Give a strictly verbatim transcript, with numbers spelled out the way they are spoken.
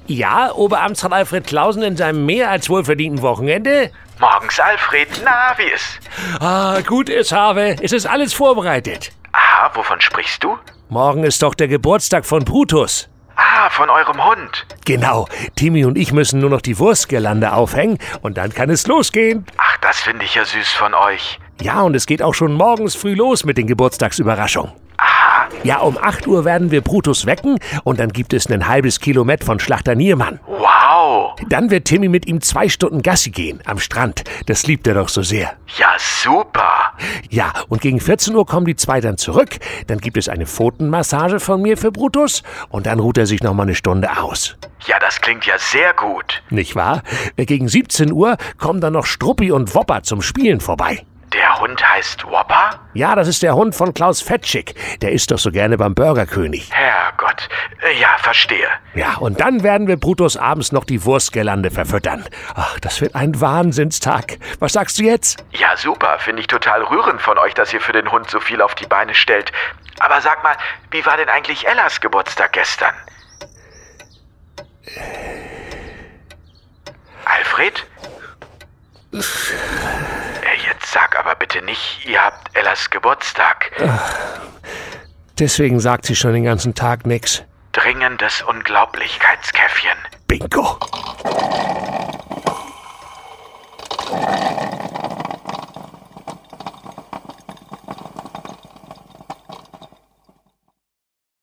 Ja, Oberamtsrat Alfred Clausen in seinem mehr als wohlverdienten Wochenende? Morgens, Alfred. Na, wie ist? Ah, gut ist, Habe. Es ist alles vorbereitet. Aha, wovon sprichst du? Morgen ist doch der Geburtstag von Brutus. Ah, von eurem Hund. Genau. Timmy und ich müssen nur noch die Wurstgirlande aufhängen und dann kann es losgehen. Ach, das finde ich ja süß von euch. Ja, und es geht auch schon morgens früh los mit den Geburtstagsüberraschungen. Aha. Ja, um acht Uhr werden wir Brutus wecken und dann gibt es ein halbes Kilometer von Schlachter Niermann. Wow. Dann wird Timmy mit ihm zwei Stunden Gassi gehen am Strand. Das liebt er doch so sehr. Ja, super. Ja, und gegen vierzehn Uhr kommen die zwei dann zurück. Dann gibt es eine Pfotenmassage von mir für Brutus und dann ruht er sich noch mal eine Stunde aus. Ja, das klingt ja sehr gut. Nicht wahr? Gegen siebzehn Uhr kommen dann noch Struppi und Wopper zum Spielen vorbei. Der Hund heißt Whopper? Ja, das ist der Hund von Klaus Fettschick. Der isst doch so gerne beim Burgerkönig. Herrgott. Äh, ja, verstehe. Ja, und dann werden wir Brutus abends noch die Wurstgirlande verfüttern. Ach, das wird ein Wahnsinnstag. Was sagst du jetzt? Ja, super. Finde ich total rührend von euch, dass ihr für den Hund so viel auf die Beine stellt. Aber sag mal, wie war denn eigentlich Ellas Geburtstag gestern? Alfred? Jetzt sag aber bitte nicht, ihr habt Ellas Geburtstag. Deswegen sagt sie schon den ganzen Tag nix. Dringendes Unglaublichkeitskäffchen. Bingo.